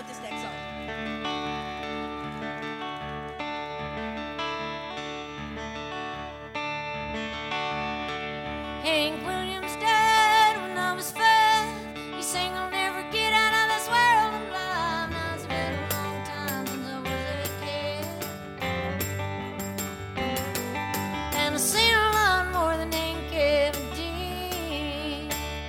about this next song. Hank Williams died when I was 5. He sang, I'll never get out of this world alive. Now it's been a long time since I was a kid, and I've seen a lot more than Hank ever did.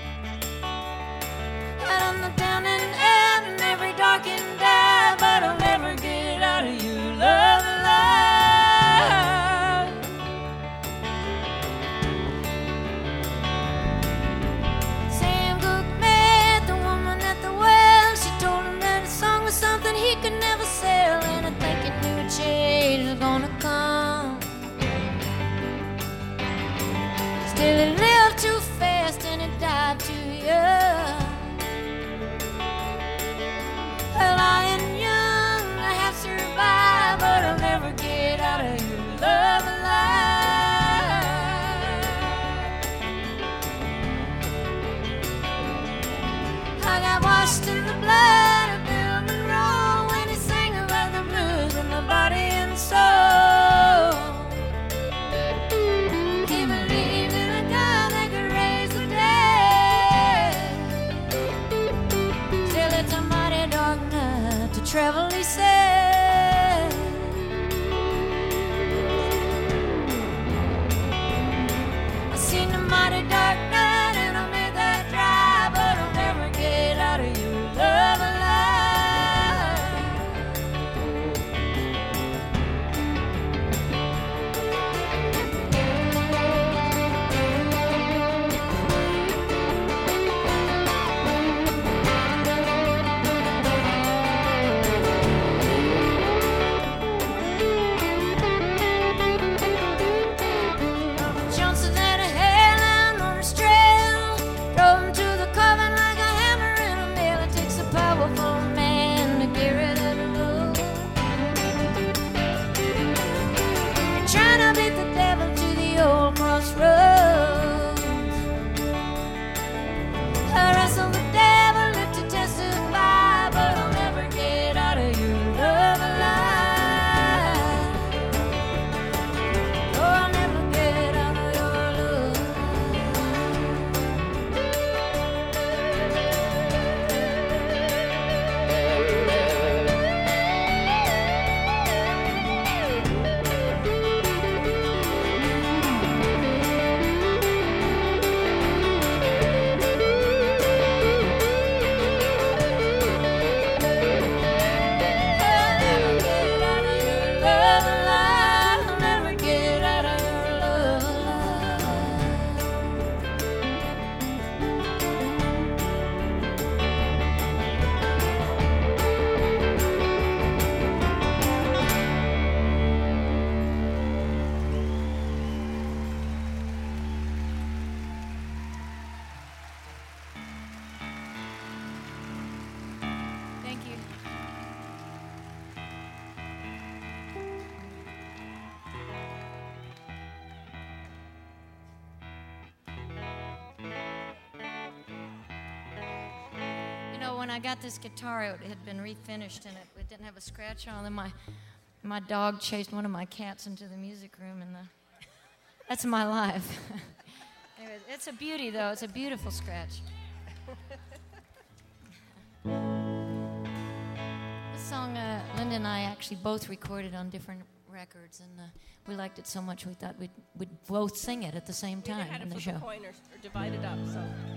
I done the down and out and every dark and dive, but I'll never get out of your love alive. Sam Cooke met the woman at the well. She told him that a song was something he could never sell, and I think he knew a change was gonna come. Still he lived too fast and he died too young. Well, I am young, I have survived, but I'll never get out of your love alive. I got washed in the blood of Bill Monroe when he sang about the blues and the body and soul. He believed in a God that could raise the dead. Still, it's a mighty dark night to travel, he said. I seen a mighty dark night and I made that drive, but I'll never get out of your love alive. Johnson had a hairline on his trail, drove him to the coven like a hammer in a nail. It takes a powerful man to get rid of the road. Trying to beat the devil to the old crossroads. I wrestle the devil, live to testify, but I'll never get out of your love alive. Oh, I'll never get out of your love. I'll never get out of your love alive. I'll never get out of your love alive. Thank you. You know, when I got this guitar, it had been refinished and it didn't have a scratch on it. My dog chased one of my cats into the music room, and that's my life. Anyways, it's a beauty, though. It's a beautiful scratch. This song, Linda and I actually both recorded on different records, and we liked it so much we thought we'd both sing it at the same We time had to in the flip show. a coin or divide it up, so.